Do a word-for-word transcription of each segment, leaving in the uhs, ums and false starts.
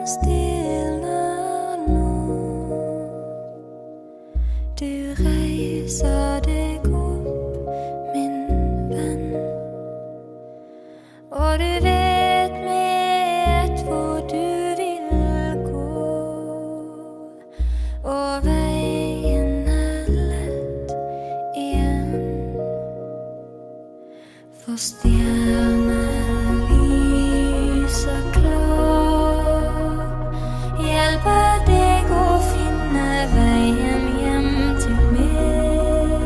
stilner nå. Du reiser deg opp, min venn, og du vet med hvor du vil gå, og veien er lett igjen, for stjerner lyser klar, hjelper deg å finne veien hjem til meg.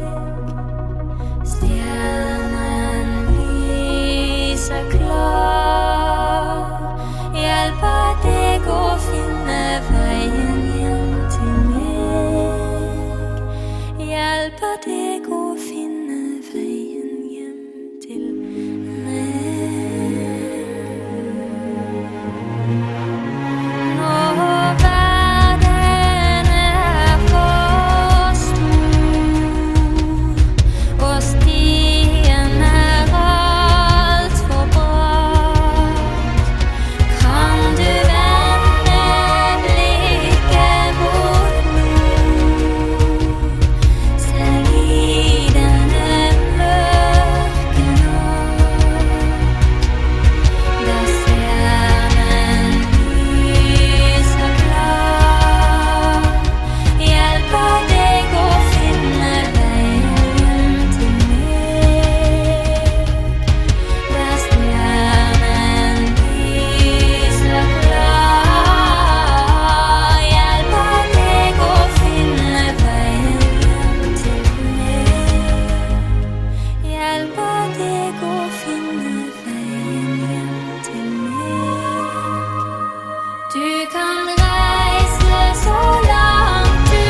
Stjernen lyser klar, hjelper deg å finne veien hjem til meg. Hjelper deg å finne veien hjem til meg. Nå verden er for stor, og stien er alt for bratt, kan du vende blikket mot nord, selv i denne mørke natt. Der stjernen lyser klar, hjelper deg å finne veien hjem til meg. Der stjernen lyser klar, hjelper deg å finne veien hjem til meg. Hjelper deg å finne veien hjem til meg. Du kan reise så langt du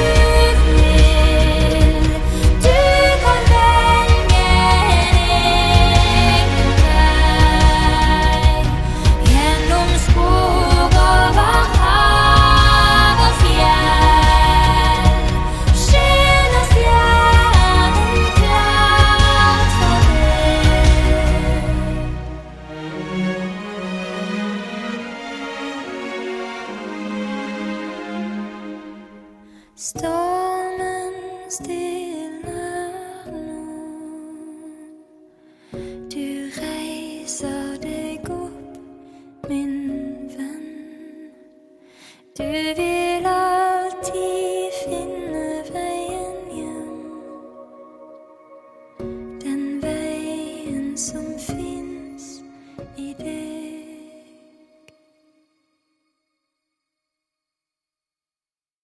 vil. Du kan velge en egen vei, gjennom skog, over hav og fjell. Skinner stjernen klart for deg. Stormen stilner nå. Du reiser deg opp, min venn. Du vil alltid finne veien hjem. Den veien som finnes i deg.